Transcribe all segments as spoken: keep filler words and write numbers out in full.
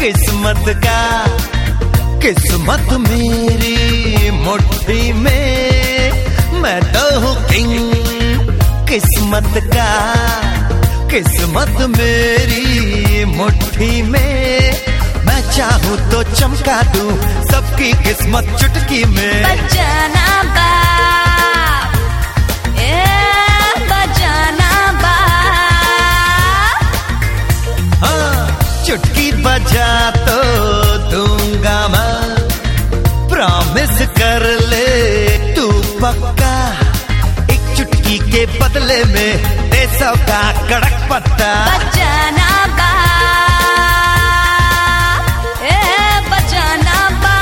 किस्मत का, किस्मत मेरी मुट्ठी में, मैं तो हूँ किंग किस्मत का, किस्मत मेरी मुट्ठी में, मैं चाहूँ तो चमका दूँ सबकी किस्मत चुटकी में। बजाना बाप, ए बजाना बाप, हाँ चुटकी बजा तो दूंगा मैं, प्रॉमिस कर ले तू पक्का, एक चुटकी के बदले में दे सौ का कड़क पत्ता। बजाना बाप, ए बजाना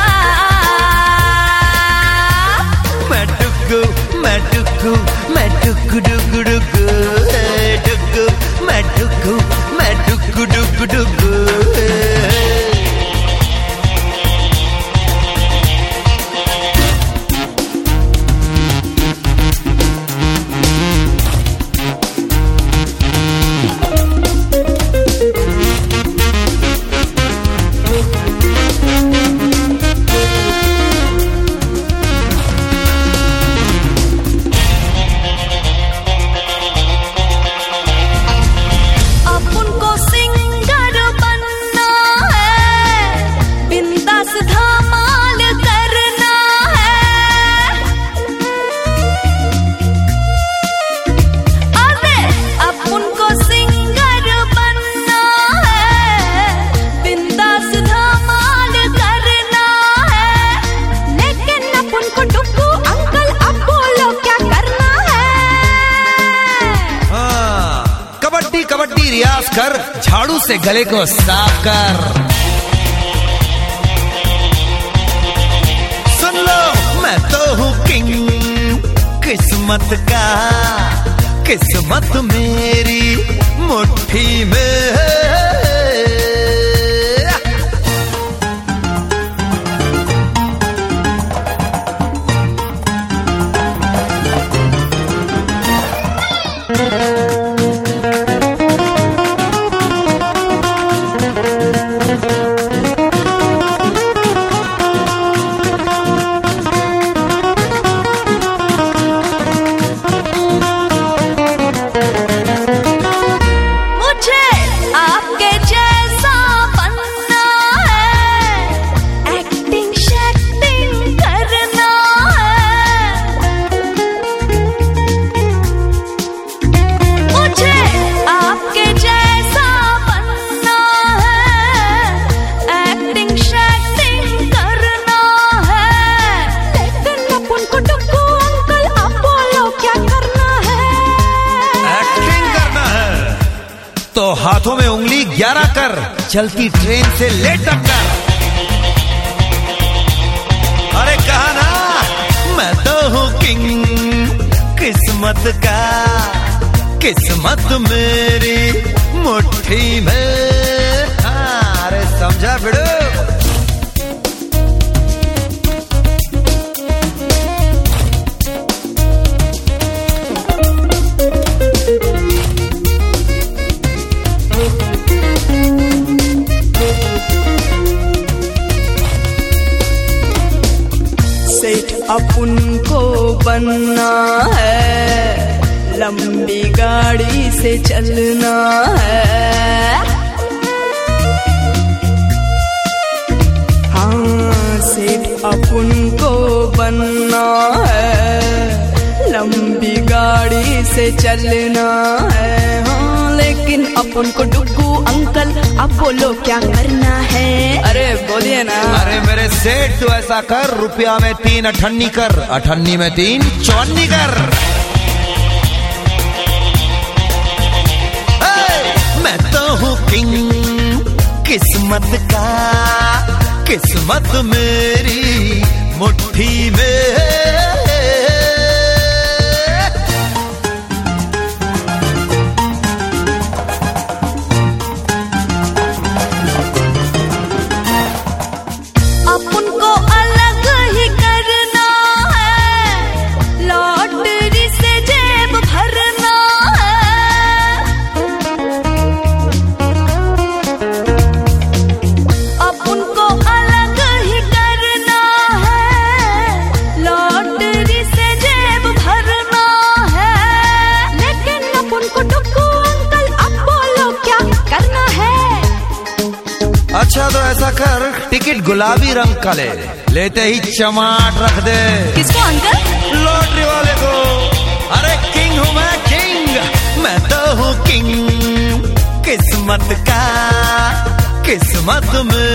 बाप, मैं डुगु मैं डुगु मैं डुगु डुगु डुगु डुगु मैं डुगु मैं डुगु डुगु डुगु। कबड्डी रियाज कर, झाड़ू से गले को साफ कर। सुन लो मैं तो हूँ किंग किस्मत का, किस्मत मेरी मुट्ठी में। तो हाथों में उंगली ग्यारह कर, चलती ट्रेन से ले टक्कर। अरे कहा ना मैं तो हूँ किंग किस्मत का, किस्मत मेरी मुट्ठी में। हाँ, अरे समझा बिड़ो। सेठ अपन को बनना है, लंबी गाड़ी से चलना है। हाँ सेठ अपन को बनना है, लंबी गाड़ी से चलना है। हाँ लेकिन अपन को डुग्गू अंकल अब बोलो क्या करना है? अरे बोलिए ना। अरे मेरे सेठ तू ऐसा कर, रुपया में तीन अठन्नी कर, अठन्नी में तीन चौन्नी कर। मैं तो हूँ किंग किस्मत का, किस्मत मेरी मुट्ठी में। टिकट गुलाबी रंग का ले, लेते ही चमाट रख दे। किसको अंकल? लॉटरी वाले को। अरे किंग हूँ मैं, किंग, मैं तो हूँ किंग। किस्मत का, किस्मत में